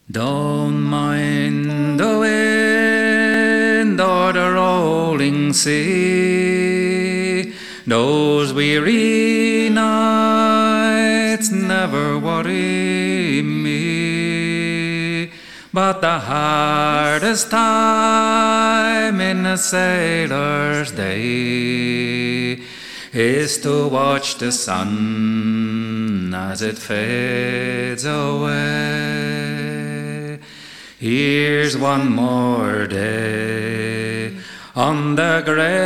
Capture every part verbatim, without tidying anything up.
Don't mind the wind or the rolling sea. Those weary nights never worry me. But the hardest time in a sailor's day is to watch the sun as it fades away. Here's one more day on the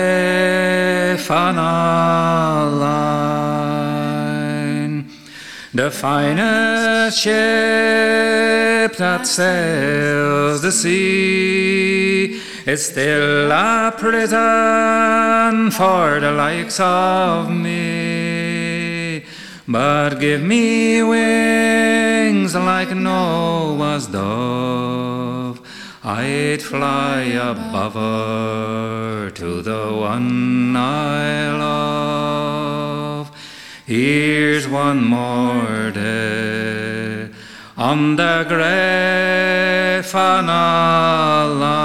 Greyfana line, the finest ship that sails the sea is still a prison for the likes of me. But give me wings like Noah's dove, I'd fly above her to the one I love. Here's one more day on the Greyfana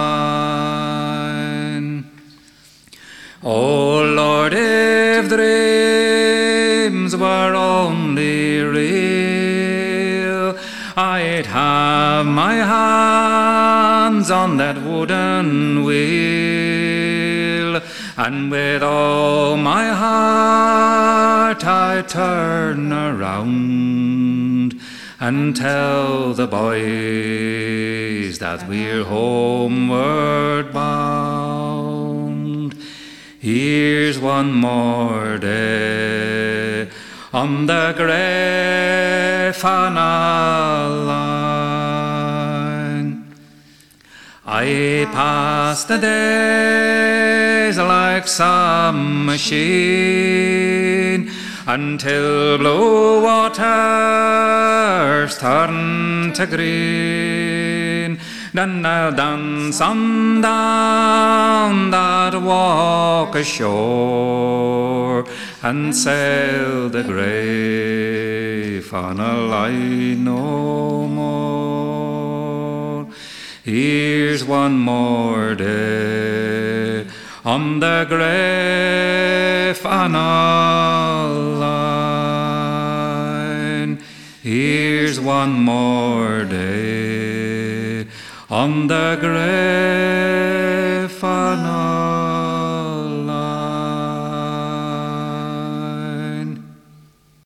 line. Oh Lord, if dreams were only real, I'd have my hands on that wooden wheel, and with all my heart I'd turn around and tell the boys that we're homeward bound. Here's one more day on the Greyfana line. I pass the days like some machine until blue waters turn to green. Then I'll dance on down that walk ashore and sail the Greyfana line no more. Here's one more day on the Greyfana line. Here's one more day on the Greyfana